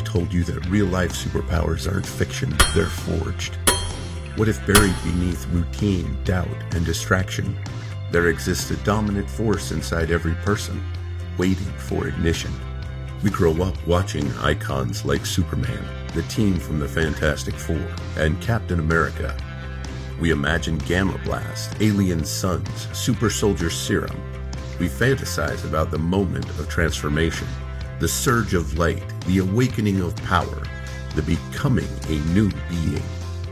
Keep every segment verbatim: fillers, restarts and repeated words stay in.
told you that real-life superpowers aren't fiction, they're forged? What if buried beneath routine, doubt, and distraction, there exists a dominant force inside every person, waiting for ignition? We grow up watching icons like Superman, the team from the Fantastic Four, and Captain America. We imagine Gamma Blast, Alien Suns, Super Soldier Serum. We fantasize about the moment of transformation, the surge of light, the awakening of power, the becoming a new being.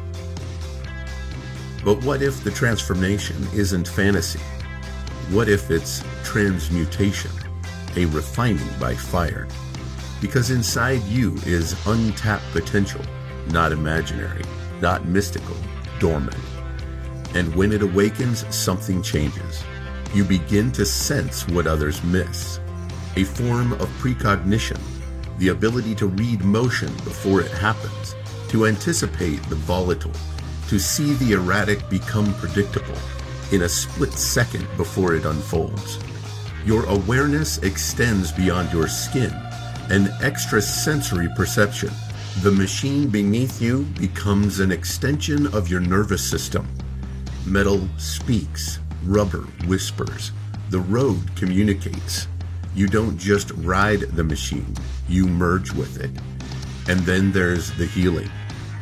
But what if the transformation isn't fantasy? What if it's transmutation, a refining by fire? Because inside you is untapped potential, not imaginary, not mystical, dormant. And when it awakens, something changes. You begin to sense what others miss. A form of precognition, the ability to read motion before it happens, to anticipate the volatile, to see the erratic become predictable in a split second before it unfolds. Your awareness extends beyond your skin, an extrasensory perception. The machine beneath you becomes an extension of your nervous system. Metal speaks, rubber whispers, the road communicates. You don't just ride the machine, you merge with it. And then there's the healing.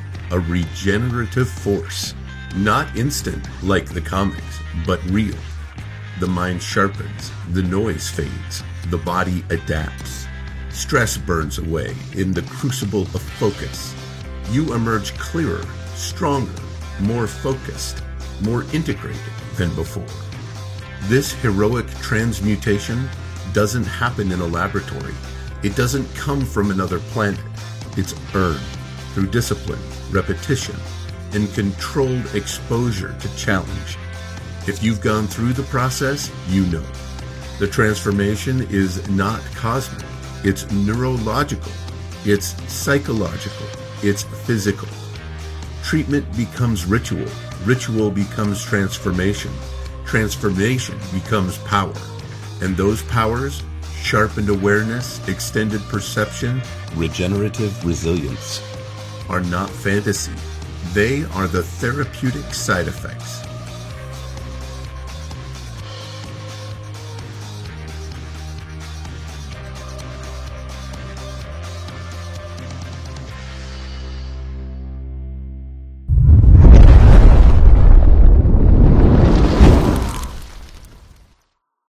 A regenerative force, not instant like the comics, but real. The mind sharpens, the noise fades, the body adapts. Stress burns away in the crucible of focus. You emerge clearer, stronger, more focused, more integrated than before. This heroic transmutation doesn't happen in a laboratory. It doesn't come from another planet. It's earned through discipline, repetition, and controlled exposure to challenge. If you've gone through the process, you know. The transformation is not cosmic. It's neurological. It's psychological. It's physical. Treatment becomes ritual. Ritual becomes transformation. Transformation becomes power. And those powers, sharpened awareness, extended perception, regenerative resilience, are not fantasy. They are the therapeutic side effects.